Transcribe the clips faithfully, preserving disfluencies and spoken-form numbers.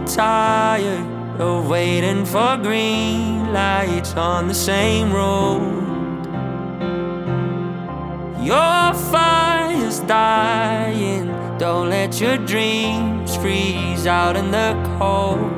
tired of waiting for green lights on the same road. Your fire's dying, don't let your dreams freeze out in the cold.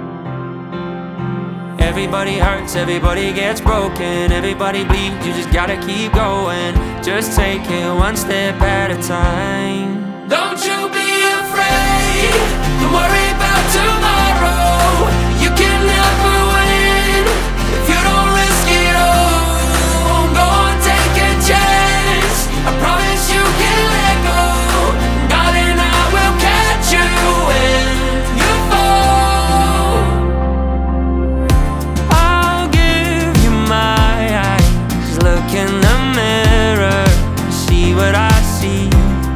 Everybody hurts, everybody gets broken, everybody bleeds, you just gotta keep going. Just take it one step at a time. Don't you be afraid, don't worry about tomorrow. You can never win if you don't risk it all. Go on, take a chance, I promise you can let go. Darling, I will catch you when you fall. I'll give you my eyes, look in the mirror, see what I see.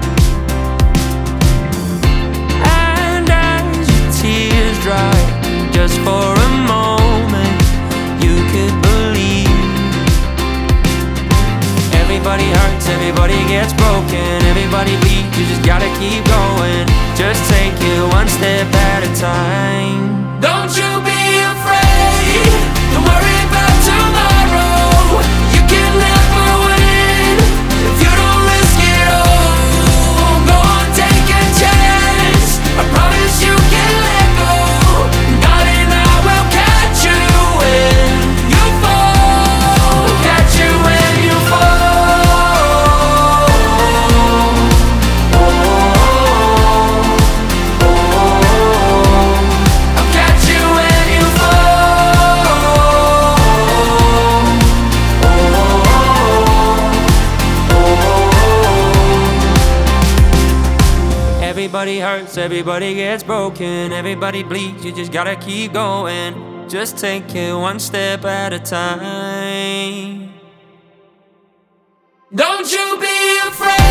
Just for a moment, you could believe. Everybody hurts, everybody gets broken, everybody bleeds, you just gotta keep going. Just take it one step at a time. Don't you be afraid, don't worry about tomorrow. You can never win if you don't risk it all. Go on, take a chance, I promise you can let go. Everybody hurts, everybody gets broken, everybody bleeds, you just gotta keep going. Just take it one step at a time. Don't you be afraid.